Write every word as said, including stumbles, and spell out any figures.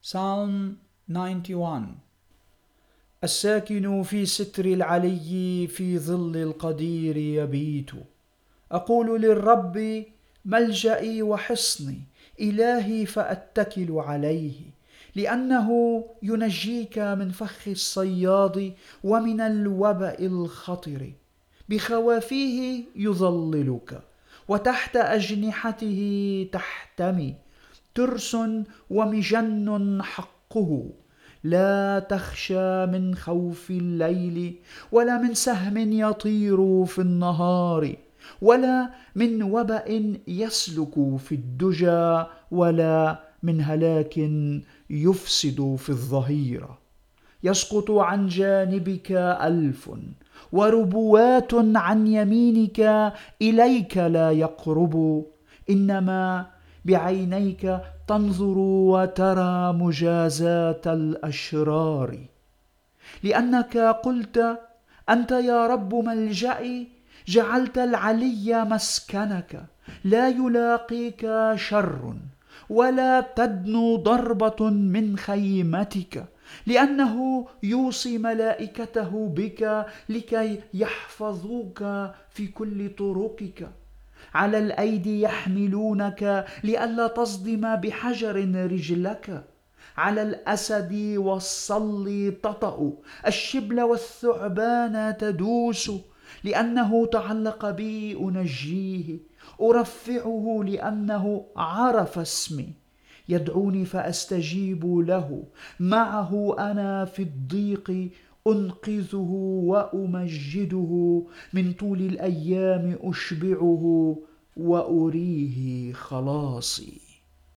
Psalm ninety-one. الساكن في ستر العلي في ظل القدير يبيت. أقول للرب ملجئي وحصني، إلهي فأتكل عليه، لأنه ينجيك من فخ الصياد ومن الوبأ الخطر. بخوافيه يظللك، وتحت أجنحته تحتمي. ترس ومجن حقه، لا تخشى من خوف الليل، ولا من سهم يطير في النهار، ولا من وبأ يسلك في الدجى، ولا من هلاك يفسد في الظهيرة. يسقط عن جانبك ألف وربوات عن يمينك، إليك لا يقرب. إنما بعينيك تنظر وترى مجازاة الأشرار. لأنك قلت: أنت يا رب ملجئي، جعلت العلي مسكنك. لا يلاقيك شر، ولا تدنو ضربة من خيمتك، لأنه يوصي ملائكته بك لكي يحفظوك في كل طرقك. على الأيدي يحملونك لئلا تصدم بحجر رجلك. على الأسد والصل تطأ، الشبل والثعبان تدوس. لأنه تعلق بي أنجيه، أرفعه لأنه عرف اسمي. يدعوني فأستجيب له، معه أنا في الضيق أنقذه وأمجده. من طول الأيام أشبعه وأريه خلاصي.